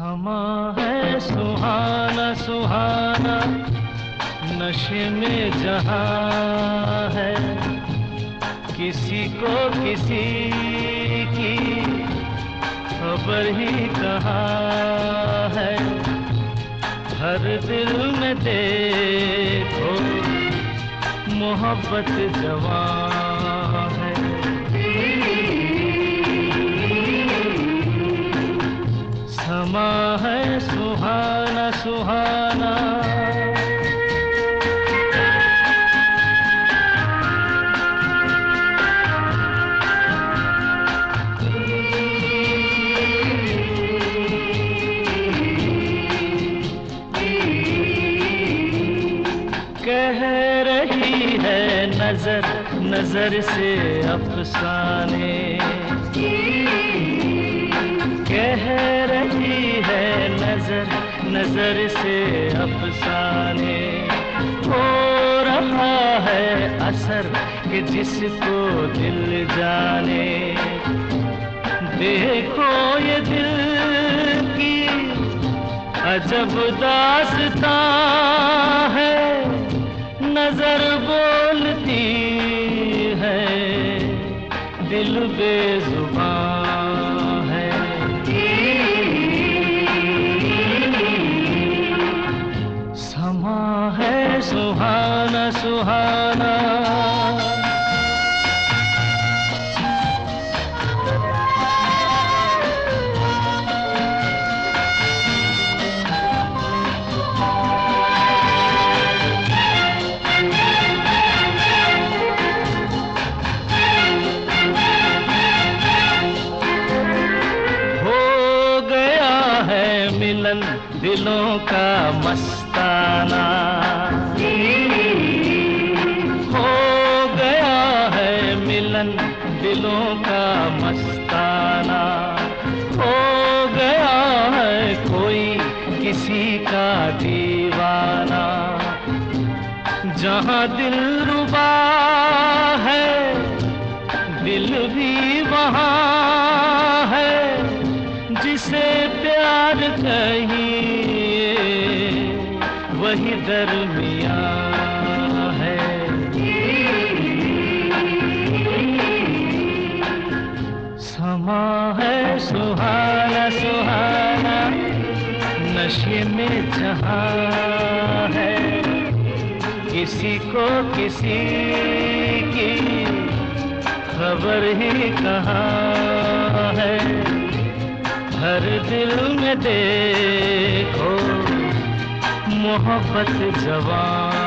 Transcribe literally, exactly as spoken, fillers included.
समा है सुहाना सुहाना, नशे में जहां है, किसी को किसी की खबर ही कहाँ है। हर दिल में देखो मोहब्बत जवां है। समा है सुहाना सुहाना। कह रही है नजर नजर से अफसाने, कह रही है नजर नजर से अफसाने। हो रहा है असर कि जिसको दिल जाने। देखो ये दिल की अजब दास्तां है, नजर बोलती है दिल बेजुबान है। समा है सुहाना सुहाना। मिलन दिलों का मस्ताना हो गया है, मिलन दिलों का मस्ताना हो गया है। कोई किसी का दीवाना, जहां दिल रुबा है दिल भी वहां है। जिसे प्यार कहिए वही दरमियां है। समा है सुहाना सुहाना, नशे में जहां है, किसी को किसी की खबर ही कहाँ है। हर दिल में देखो मोहब्बत जवां